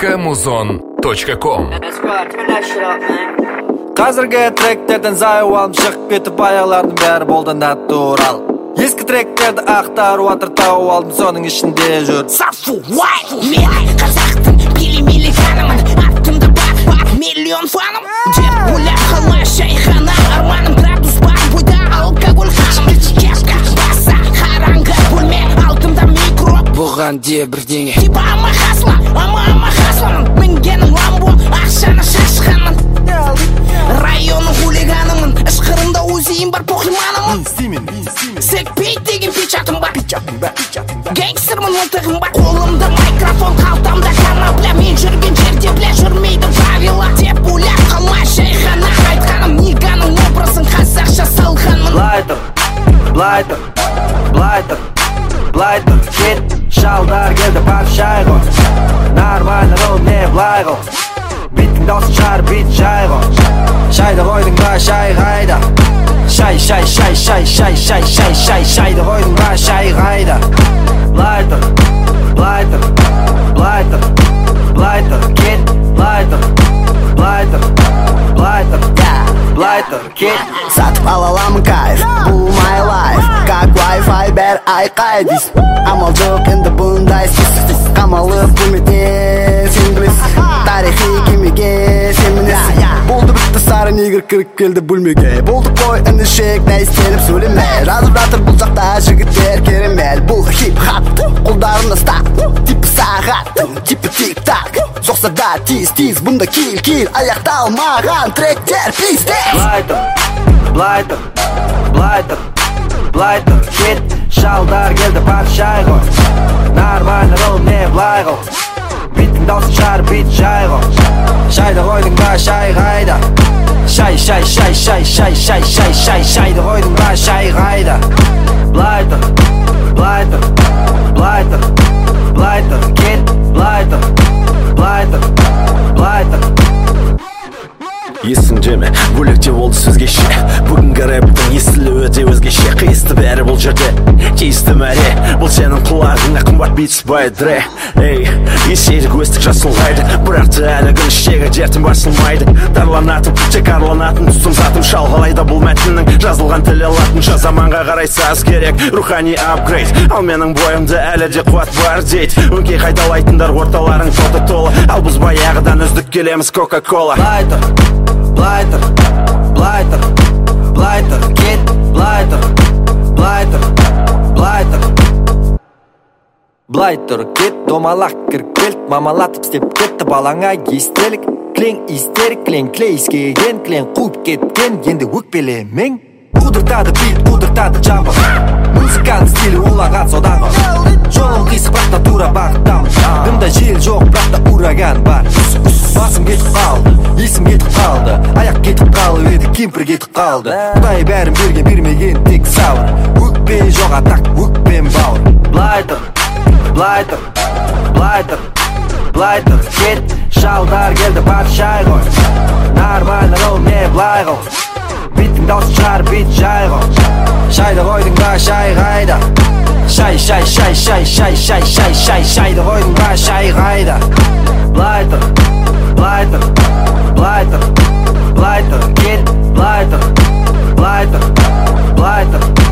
www.muzon.com. Қазіргі тректерден зайып алып шығып кетіп аяғлардың бәрі болды натурал. Ескі тректерді ақтарып атыр тауып алдым, соның ішінде жүр Сафу, уай, мен қазақтың мили ханымын, артымда бар миллион фаным. Деп ойлап қалай шайхана арманым, градус бар бойда алкоголь ханым. Кешкі баса қараңғы бөлме, алтымда микроп, бұған де бірдеңе. Типа ама хасламын, мінгенім ламбо, ақшаны шашқанмын. Районың хулиганымын, ішқырымда өзейім бар похиманымын. Секпейт деген печатым бар, гангстермін мылтығым бар. Қолымда микрофон, қалтамда конопля, мен жүрген жерде бля жүрмейді правила. Деп ойлап қалмай шайхана айтқаным, неганың образын қазақша салғанмын. Блайтер, кет, шалдар келді бар шай ғой. Нормально ол не былай ғой, биттің даусын шар бит жай ғой. Шайды қойдың ба шай қайда, шай шайды қойдың ба шай қайда. Блайтер, кет, блайтер, кет. Сатып ала аламын кайф, бұл my life, как Wi-Fi бәр айқай дейс. Амал жоқ енді бұндай сіз, қамалып бөлмеде сен білес. Тарихи кемеге сен мінес. Болды бітті сары негір кіріп келді бөлмеге. Болды қой інішек нәйістеніп сөйлеме. Жазып жатыр бұл жақта жігіттер керемел. Бұл хип-хап, қолдарында стак, типі сағат, типі тик-так. Соқса да тиз, бұнда кил, аяқталмаған тректер пиздец. Блайтер, кет, шалдар келді бар шай ғой. Нормально ол не былай ғой, биттің даусын шар бит жай ғой. Шайды қойдың ба шай қайда, шай шайды қойдың ба шай қайда. Блайтер, кет, блайтер. Есіңде ме, бөлекте болды сөзге ше. Бүгінгі рэптің естілі өте өзгеше. Қиысты бәрі бұл жерде, тиісті мәре. Бұл сенің құлағыңа қымбат Beats by Dre. Ей, есейдік өстік жасылғайды, бірақ та әлі күн іштегі дертім басылмайды. Дарланатым, тек арланатын тұстым затым. Шалғалайда бұл мәтіннің жазылған тілі латынша. Заманға қарай саз керек, рухани апгрейд. Ал менің бойымда әлі де қуат бар дейді. Өңкей қайталайтындар орталарың толды толы. Ал біз баяғыдан үздік келеміз Coca-Cola. Блайтер, кет, блайтер, кет, домалақ кіріп келт, мамалатып степ кетті балаңа естелік. Клен истерик, клен клейскеген, клен қуып кеткен, енді өкпелемең. Қудыртады бит, қудыртады жамбы, музыканың стилі улаған содағы. Жолым қисық, бірақ та тура бағыттамын. Дымда жел жоқ, бірақ та ураган бар. Басым кетіп қалды, есім кетіп қалды, аяқ кетіп қалып еді, кемпір кетіп қалды. Құдай бәрін берген, бермеген тек сауыр. Өкпе жоқ атақ, өкпем бауыр. Блайтер, кет, шалдар келді бар шай ғой. Нормально ол не былай ғой, биттің даусын шар бит жай ғой. Шайды қойдың ба шай қайда, шай шайды қойдың ба шай қайда. Блайтер, кет, блайтер.